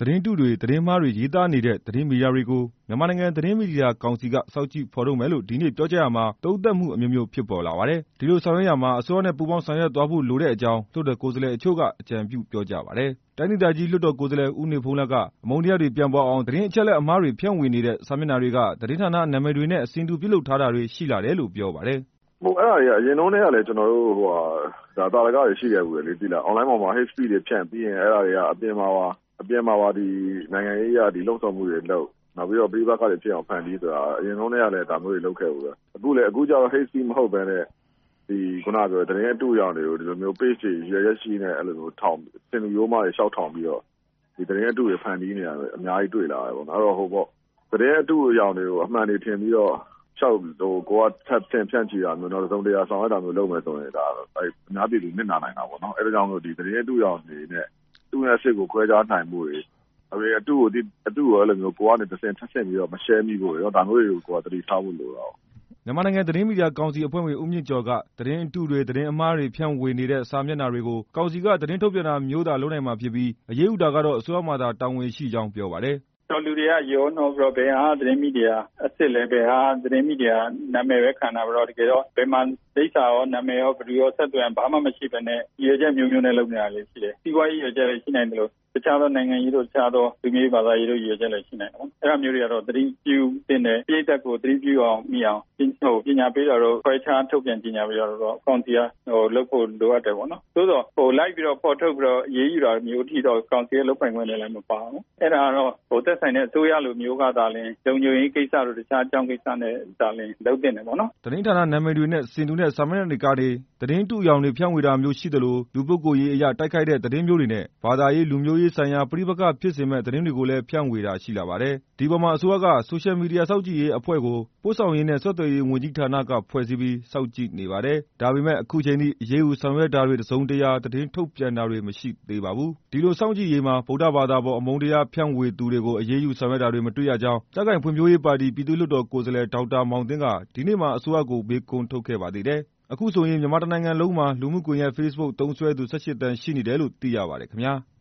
သတင်းတုတွေသတင်းမှားတွေရေးသားနေတဲ့သတင်းမီဒီယာတွေကိုမြန်မာနိုင်ငံသတင်းမီဒီယာကောင်စီကစောင့်ကြည့်ဖော်ထုတ်မယ်လို့ဒီနေ့ပြောကြားရာမှာသုံးသပ်မှုအမျိုးမျိုးဖြစ်ပေါ်လာပါတယ်။ဒီလိုဆောင်ရွက်ရာမှာအစိုးရနဲ့ပူးပေါင်းဆောင်ရွက်သွားဖို့လိုတဲ့အကြောင်းလွှတ်တော်ကိုယ်စားလှယ်အချို့ကအကြံပြုပြောကြားပါတယ်။တိုင်းဒေသကြီးလွှတ်တော်ကိုယ်စားလှယ်ဦးနေဖုန်းလတ်ကအမုန်းတရားတွေပြန့်ပွားအောင်သတင်းအချက်အလက်အမှားတွေဖြန့်ဝေနေတဲ့စာမျက်နှာတွေကသတင်းဌာနနာမည်တွေနဲ့အဆင်တူပြုလုပ်ထားတာတွေရှိလာတယ်လို့ပြောပါတယ်။အဲ့ဒါတွေကအရင်တုန်းကလည်းကျွန်တော်တို့ဒါတာလကတွေရှိခဲ့ဘူးလေသိလား online ပေါ်မှာ hate speech တွေဖြန့်ပြီးရင်အဲ့ဒါတွေကအပြင်မှာပါဒီနိုင်ငံရေးအရဒီလုံဆောင်မှုတွေလုပ်နောက်ပြီးတော့ပြည်ပကတွေဖြစ်အောင်ဖန်တီးဆိုတာအရင်တုန်းကလည်းဒါမျိုးတွေလုပ်ခဲ့ဘူးပဲအခုကျတော့ hate speech မဟုတ်ဘဲနဲ့ဒီခုနကပြောသတင်းအတူရောင်တွေကိုဒီလိုမျိုး page တွေရရရှိနေအဲ့လိုမျိုးထောင်စင်လူရိုးမတွေရှောက်ထောင်ပြီးတော့ဒီသတင်းအတူတွေဖန်တီးနေရတယ်အများကြီးတွေ့လာတယ်ပေါ့နော်အဲ့တော့သတင်းအတူရောင်တွေကိုအမှန်တွေထင်ပြီးတော့ကိုကထပ်ဖြန့်ချီတာမျိုးတော့သုံးတရားဆောင်ရတာမျိုးလုပ်မယ်ဆိုရင်ဒါအများပြည်သူနစ်နာနိုင်တာပေါ့နော်အဲ့ဒါကြောင့်မို့ဒီသတင်းအတူရောင်တွေနဲ့သူ့ရဲ့စစ်ကိုခွဲခြားနိုင်မှုတွေအတူကိုအဲ့လိုမျိုးကိုကနေတစ်ဆင့်ထပ်ဆင့်ပြီးတော့မ share မိဖို့ရောဒါမျိုးတွေကိုကိုကသတိထားဖို့လိုတာပေါ့မြန်မာနိုင်ငံသတင်းမီဒီယာကောင်စီအဖွဲ့ဝင်ဦးမြင့်ကျော်ကသတင်းအတုတွေသတင်းအမှားတွေဖြန့်ဝေနေတဲ့စာမျက်နှာတွေကိုကောင်စီကသတင်းထုတ်ပြန်တာမျိုးသာလုပ်နိုင်မှာဖြစ်ပြီးအရေးယူတာကတော့အစိုးရမှသာတာဝန်ရှိကြောင်းပြောပါတယ်တော်လူတွေကရောနှောပြီးတော့ဘယ်ဟာသတင်းမီဒီယာအစ်စ်လဲဘယ်ဟာသတင်းမီဒီယာနာမည်ပဲခံတာပြီးတော့တကယ်တော့ဘယ်မှာဒိတ်စာရောနာမည်ရောဘယ်လိုရောဆက်သွယ်ဘာမှမရှိဘဲနဲ့ရည်ရွယ်ချက်မျိုးနဲ့လုပ်နေတာလေးရှိတယ်စီးပွားရေးရည်ရွယ်ချက်လည်းရှိနိုင်တယ်လို့တခြားသောနိုင်ငံရေးတို့တခြားသောလူမျိုးဘာသာရေးတို့ရည်ရွယ်ချက်လည်းရှိနိုင်တယ်အဲ့ဒါမျိုးတွေကတော့သတိပြုတင်တယ်ပြည်သက်ကိုသတိပြုအောင်မိအောင်ပညာပေးတာတော့ခွဲခြားထုတ်ပြန်ပညာပေးတာတော့အကောင့်စီကလုပ်ဖို့လိုအပ်တယ်ပေါ့နော်သို့တော့လိုက်ပြီးတော့ပေါ်ထုတ်ပြီးတော့ရေးယူတာမျိုးထိတော့ကောင်စီရဲ့လုပ်ပိုင်ခွင့်လည်းမပါဘူးအဲ့ဒါကတော့သက်ဆိုင်တဲ့အစိုးရလိုမျိုးကသာလင်လုံခြုံရေးကိစ္စတို့တခြားအကြောင်းကိစ္စနဲ့သာလင်လုပ်တင်တယ်ပေါ့နော်သတင်းဌာနနာမည်တွေနဲ့စင်တူတဲ့စာမျက်နှာတွေကနေသတင်းတုအယောင်တွေဖြန့်ဝေတာမျိုးရှိသလိုလူပုဂ္ဂိုလ်ရေးအရာတိုက်ခိုက်တဲ့သတင်းမျိုးတွေနဲ့ဘာသာရေးလူမျိုးရေးဆိုင်ရာပဋိပက္ခဖြစ်စေမဲ့သတင်းတွေကိုလည်းဖြန့်ဝေတာရှိလာပါတယ်။ဒီပေါ်မှာအစိုးရကဆိုရှယ်မီဒီယာစောင့်ကြည့်ရေးအဖွဲ့ကိုပို့ဆောင်ရေးနဲ့ဆက်သွယ်ရေးဝန်ကြီးဌာနကဖွဲ့စည်းပြီးစောင့်ကြည့်နေပါတယ်။ဒါပေမဲ့အခုချိန်ထိအရေးယူဆောင်ရွက်တာတွေတစုံတရာသတင်းထုတ်ပြန်တာတွေမရှိသေးပါဘူး။ဒီလိုစောင့်ကြည့်ရေးမှာဗုဒ္ဓဘာသာပေါ်အမုန်းတရားဖြန့်ဝေသူတွေကိုအရေးယူဆောင်ရွက်တာတွေမတွေ့ရကြောင်းကြံ့ခိုင်ဖွံ့ဖြိုးရေးပါတီပြည်သူ့လွှတ်တော်ကိုယ်စားလှယ်ဒေါက်တာမောင်သင်းကဒီနေ့မှာအစိုးရကိုမေးခွန်းထုတ်ခဲ့ပါသေးတယ်။အခုဆိုရင်မြန်မာတစ်နိုင်ငံလုံးမှာလူမှုကွန်ရက် Facebook သုံးစွဲသူ18 သန်းရှိနေတယ်လို့သိရပါတယ်ခင်ဗျာ။